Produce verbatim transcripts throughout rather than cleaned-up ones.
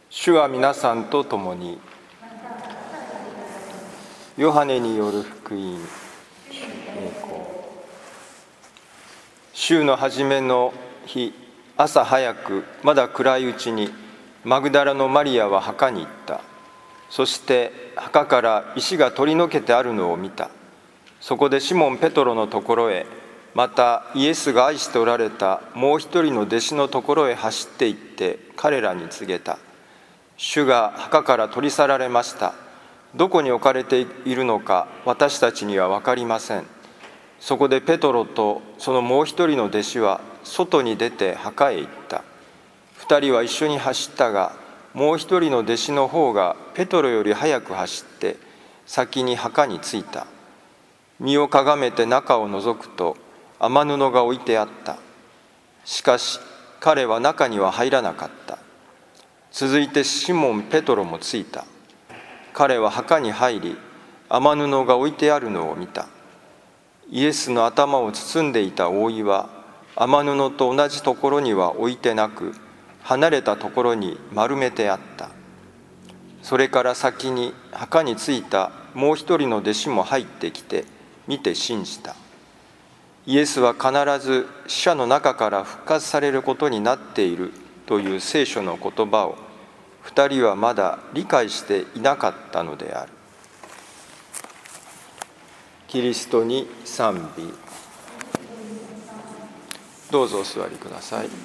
主は皆さんと共に。ヨハネによる福音。栄光。週の初めの日、朝早く、まだ暗いうちに、マグダラのマリアは墓に行った。そして墓から石が取り除けてあるのを見た。そこでシモン・ペトロのところへ、またイエスが愛しておられたもう一人の弟子のところへ走って行って彼らに告げた。主が墓から取り去られました。どこに置かれているのか私たちには分かりません。そこでペトロとそのもう一人の弟子は外に出て墓へ行った。二人は一緒に走ったが、もう一人の弟子の方がペトロより早く走って先に墓に着いた。身をかがめて中を覗くと雨布が置いてあった。しかし彼は中には入らなかった。続いてシモン・ペトロも着いた。彼は墓に入り、雨布が置いてあるのを見た。イエスの頭を包んでいた覆いは雨布と同じところには置いてなく、離れたところに丸めてあった。それから先に墓に着いたもう一人の弟子も入ってきて見て信じた。イエスは必ず死者の中から復活されることになっているという聖書の言葉を二人はまだ理解していなかったのである。キリストに賛美。どうぞお座りください。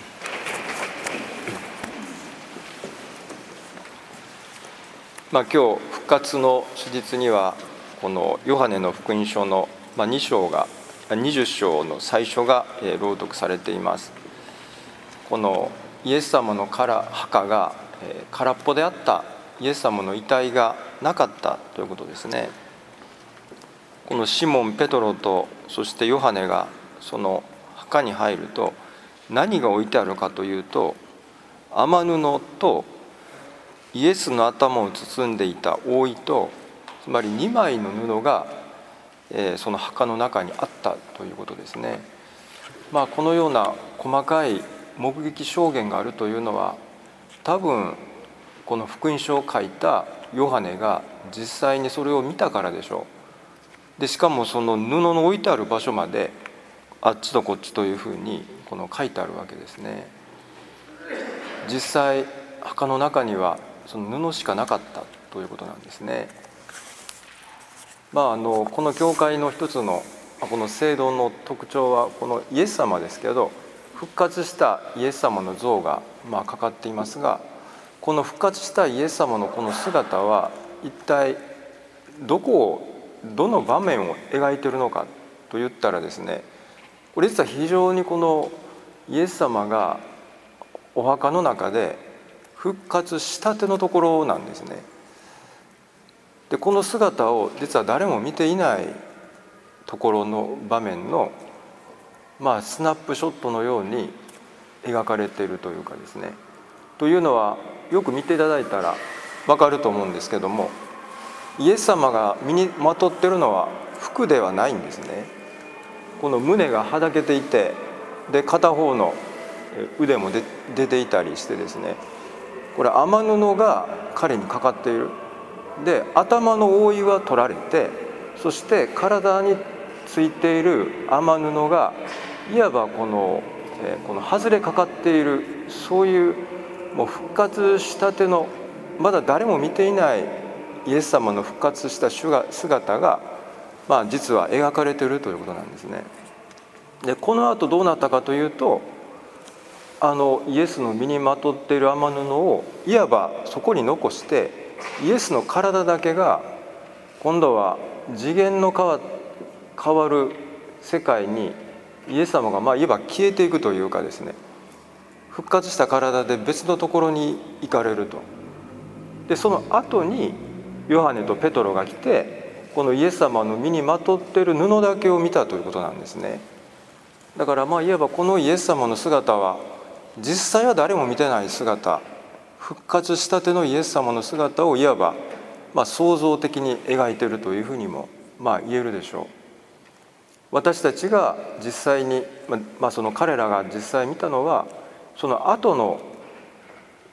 まあ、今日復活の史実にはこのヨハネの福音書のに章がにじゅっ章の最初が朗読されています。このイエス様の墓が空っぽであった、イエス様の遺体がなかったということですね。このシモン・ペトロとそしてヨハネがその墓に入ると何が置いてあるかというと、雨布とイエスの頭を包んでいた覆いと、つまりにまいの布が、えー、その墓の中にあったということですね。まあ、このような細かい目撃証言があるというのは、多分この福音書を書いたヨハネが実際にそれを見たからでしょう。でしかもその布の置いてある場所まであっちとこっちというふうにこの書いてあるわけですね。実際墓の中にはその布しかなかったということなんですね。まあ、あのこの教会の一つのこの聖堂の特徴はこのイエス様ですけど、復活したイエス様の像がまあかかっていますが、この復活したイエス様のこの姿は一体どこをどの場面を描いているのかといったらですね、これ実は非常にこのイエス様がお墓の中で復活したてのところなんですね。でこの姿を実は誰も見ていないところの場面の、まあ、スナップショットのように描かれているというかですね。というのはよく見ていただいたら分かると思うんですけども、イエス様が身にまとっているのは服ではないんですね。この胸がはだけていて、で片方の腕もで出ていたりしてですね、これ雨布が彼にかかっている。で頭の覆いは取られて、そして体についている雨布がいわばこの、えー、この外れかかっている、そういうもう復活したてのまだ誰も見ていないイエス様の復活した姿が、まあ、実は描かれているということなんですね。でこの後どうなったかというと、あのイエスの身にまとっている雨布をいわばそこに残して、イエスの体だけが今度は次元の変わ、変わる世界にイエス様がまあいわば消えていくというかですね、復活した体で別のところに行かれると。でその後にヨハネとペトロが来て、このイエス様の身にまとっている布だけを見たということなんですね。だからまあいわばこのイエス様の姿は実際は誰も見てない姿、復活したてのイエス様の姿をいわばまあ創造的に描いているというふうにもまあ言えるでしょう。私たちが実際に、まあ、その彼らが実際見たのはその後の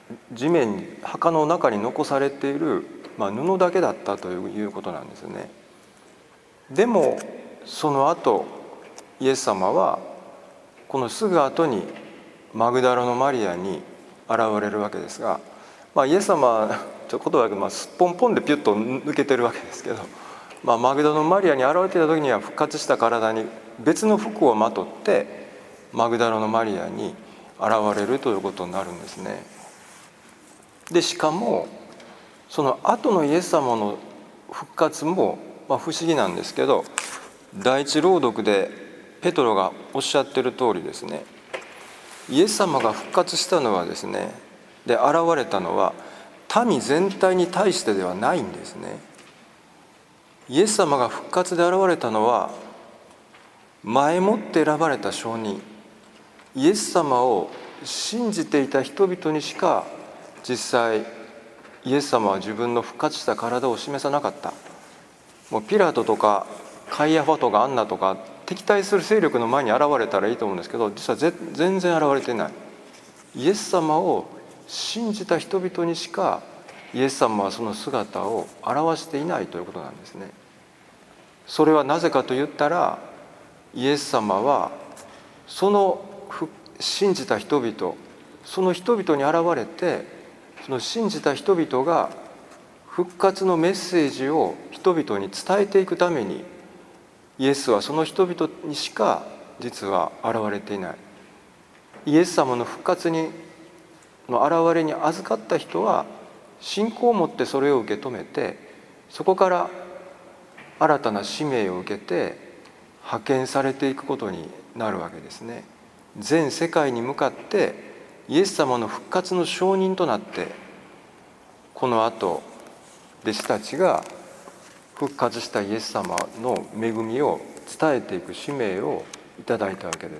地面に墓の中に残されている、まあ、布だけだったということなんですね。でもその後イエス様はこのすぐ後にマグダラのマリアに現れるわけですが、まあ、イエス様はちょっと言葉が、まあ、すっぽんぽんでピュッと抜けてるわけですけど、まあ、マグダラのマリアに現れていた時には復活した体に別の服をまとってマグダラのマリアに現れるということになるんですね。でしかもその後のイエス様の復活も、まあ、不思議なんですけど、第一朗読でペトロがおっしゃってる通りですね、イエス様が復活したのはですね、で現れたのは民全体に対してではないんですね。イエス様が復活で現れたのは前もって選ばれた証人、イエス様を信じていた人々にしか実際イエス様は自分の復活した体を示さなかった。もうピラトとかカイアファとかアンナとか敵対する勢力の前に現れたらいいと思うんですけど、実は全然現れていない。イエス様を信じた人々にしかイエス様はその姿を表していないということなんですね。それはなぜかと言ったら、イエス様はその信じた人々、その人々に現れて、その信じた人々が復活のメッセージを人々に伝えていくために、イエスはその人々にしか実は現れていない。イエス様の復活にの現れに預かった人は信仰を持ってそれを受け止めて、そこから新たな使命を受けて派遣されていくことになるわけですね。全世界に向かってイエス様の復活の証人となって、この後弟子たちが復活したイエス様の恵みを伝えていく使命をいただいたわけです。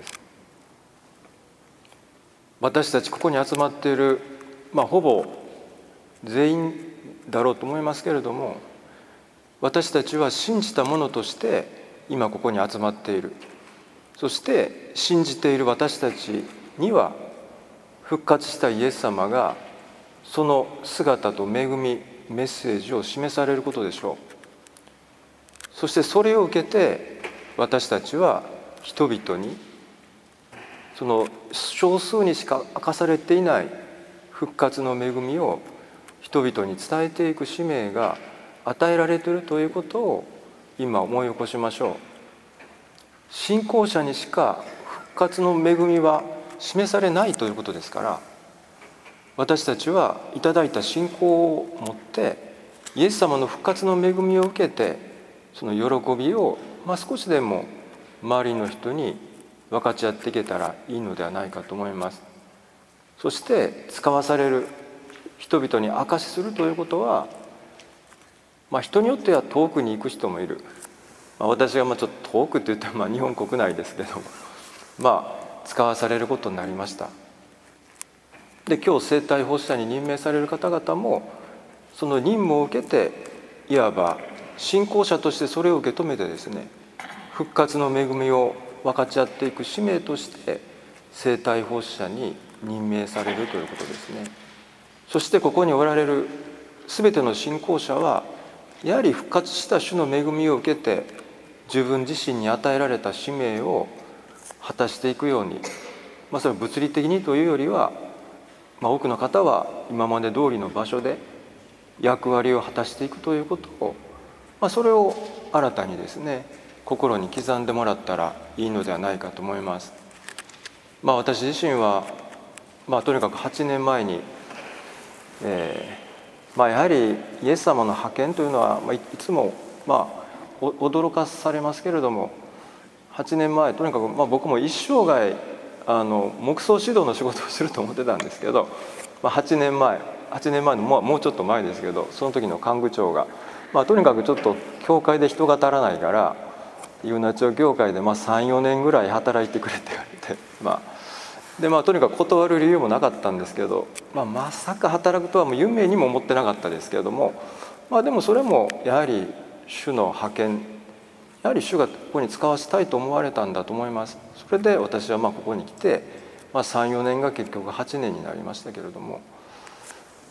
私たちここに集まっている、まあ、ほぼ全員だろうと思いますけれども、私たちは信じたものとして今ここに集まっている。そして信じている私たちには復活したイエス様がその姿と恵み、メッセージを示されることでしょう。そしてそれを受けて私たちは人々にその少数にしか明かされていない復活の恵みを人々に伝えていく使命が与えられているということを今思い起こしましょう。信仰者にしか復活の恵みは示されないということですから、私たちはいただいた信仰を持ってイエス様の復活の恵みを受けて、その喜びを、まあ、少しでも周りの人に分かち合っていけたらいいのではないかと思います。そして使わされる人々に証しするということは、まあ、人によっては遠くに行く人もいる。まあ、私がまあちょっと遠くって言ってもまあ日本国内ですけど、まあ使わされることになりました。で、今日聖体奉仕者に任命される方々もその任務を受けて、いわば信仰者としてそれを受け止めてですね、復活の恵みを分かち合っていく使命として聖体奉仕者に任命されるということですね。そしてここにおられるすべての信仰者はやはり復活した主の恵みを受けて自分自身に与えられた使命を果たしていくように、まあ、それは物理的にというよりは、まあ、多くの方は今まで通りの場所で役割を果たしていくということを、まあ、それを新たにですね心に刻んでもらったらいいのではないかと思います。まあ、私自身は、まあ、とにかくはちねんまえに、えーまあ、やはりイエス様の派遣というのは、まあ、いつも、まあ、驚かされますけれども、はちねんまえとにかく、まあ、僕も一生涯あの黙想指導の仕事をすると思ってたんですけど、まあ、はちねんまえはちねんまえのもう、もうちょっと前ですけど、その時の幹部長が、まあ、とにかくちょっと教会で人が足らないからユナチョ教会でまあさんよねんぐらい働いてくれって言われて、まあでまあ、とにかく断る理由もなかったんですけど、まあ、まさか働くとはもう夢にも思ってなかったですけれども、まあ、でもそれもやはり主の派遣、やはり主がここに使わせたいと思われたんだと思います。それで私はまあここに来て、まあ、さんよねんが結局はちねんになりましたけれども、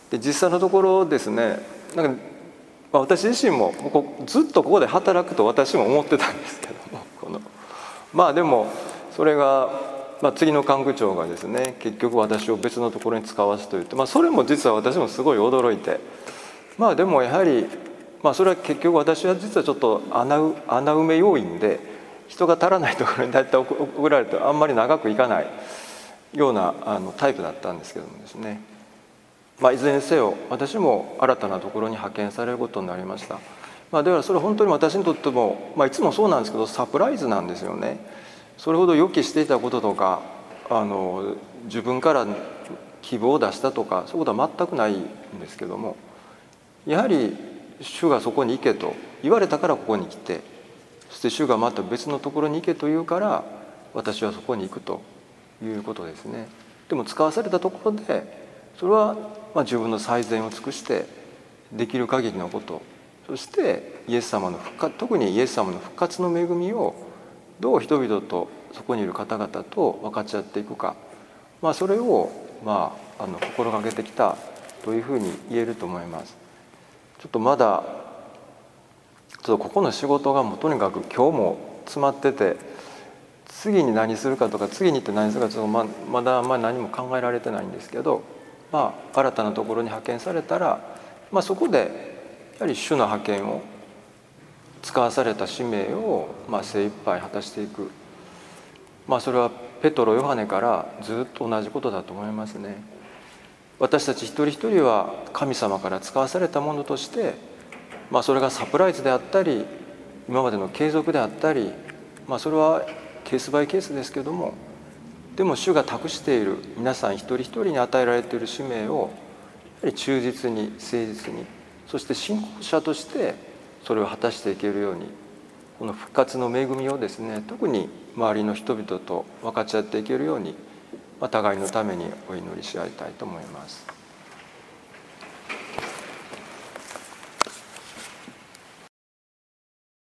で実際のところですね、なんか、まあ、私自身もこずっとここで働くと私も思ってたんですけども、このまあでもそれが、まあ、次の幹部長がですね結局私を別のところに使わすと言って、まあ、それも実は私もすごい驚いて、まあでもやはり、まあ、それは結局私は実はちょっと穴う穴埋め要員で、人が足らないところに大体送られてあんまり長くいかないようなあのタイプだったんですけどもですね、まあ、いずれにせよ私も新たなところに派遣されることになりました。まあ、だからそれは本当に私にとっても、まあ、いつもそうなんですけどサプライズなんですよね。それほど予期していたこととかあの自分から希望を出したとかそういうことは全くないんですけども、やはり主がそこに行けと言われたからここに来て、そして主がまた別のところに行けと言うから私はそこに行くということですね。でも使わされたところでそれはまあ自分の最善を尽くしてできる限りのこと、そしてイエス様の復活、特にイエス様の復活の恵みをどう人々とそこにいる方々と分かち合っていくか、まあ、それをまああの心がけてきたというふうに言えると思います。ちょっとまだちょっとここの仕事がもうとにかく今日も詰まってて、次に何するかとか次にって何するかちょっと ま, まだあんまり何も考えられてないんですけど、まあ、新たなところに派遣されたら、まあ、そこでやはり主の派遣を使わされた使命をまあ精一杯果たしていく、まあ、それはペトロヨハネからずっと同じことだと思いますね。私たち一人一人は神様から使わされたものとして、まあ、それがサプライズであったり今までの継続であったり、まあ、それはケースバイケースですけども、でも主が託している皆さん一人一人に与えられている使命をやはり忠実に誠実に、そして信仰者としてそれを果たしていけるように、この復活の恵みをですね特に周りの人々と分かち合っていけるように、互いのためにお祈りし合いたいと思います。